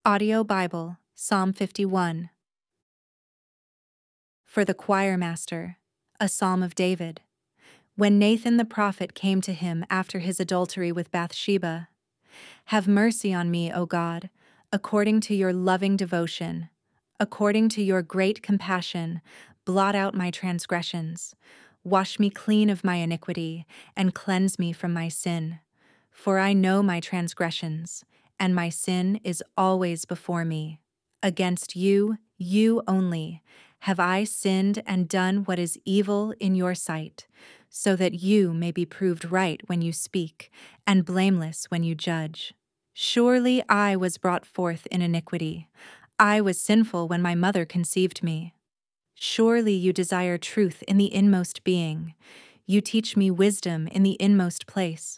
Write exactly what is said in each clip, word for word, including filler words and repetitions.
Audio Bible, Psalm fifty-one. For the choir master, a psalm of David. When Nathan the prophet came to him after his adultery with Bathsheba, "Have mercy on me, O God, according to your loving devotion. According to your great compassion, blot out my transgressions. Wash me clean of my iniquity, and cleanse me from my sin. For I know my transgressions, and my sin is always before me. Against you, you only, have I sinned and done what is evil in your sight, so that you may be proved right when you speak, and blameless when you judge. Surely I was brought forth in iniquity. I was sinful when my mother conceived me. Surely you desire truth in the inmost being. You teach me wisdom in the inmost place.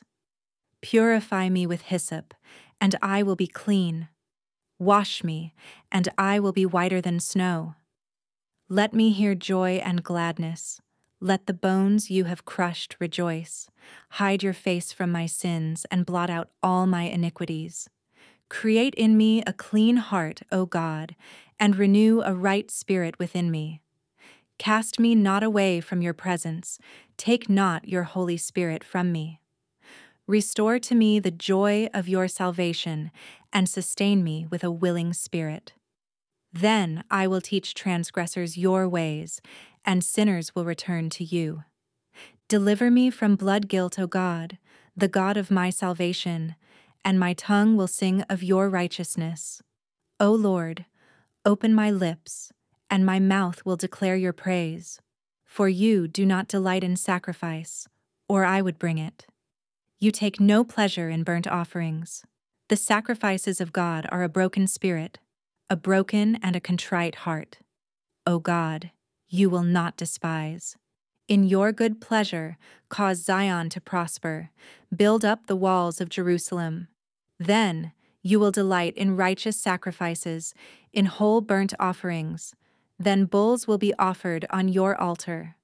Purify me with hyssop, and I will be clean. Wash me, and I will be whiter than snow. Let me hear joy and gladness. Let the bones you have crushed rejoice. Hide your face from my sins and blot out all my iniquities. Create in me a clean heart, O God, and renew a right spirit within me. Cast me not away from your presence. Take not your Holy Spirit from me. Restore to me the joy of your salvation, and sustain me with a willing spirit. Then I will teach transgressors your ways, and sinners will return to you. Deliver me from blood guilt, O God, the God of my salvation, and my tongue will sing of your righteousness. O Lord, open my lips, and my mouth will declare your praise. For you do not delight in sacrifice, or I would bring it. You take no pleasure in burnt offerings. The sacrifices of God are a broken spirit, a broken and a contrite heart. O God, you will not despise. In your good pleasure, cause Zion to prosper. Build up the walls of Jerusalem. Then you will delight in righteous sacrifices, in whole burnt offerings. Then bulls will be offered on your altar.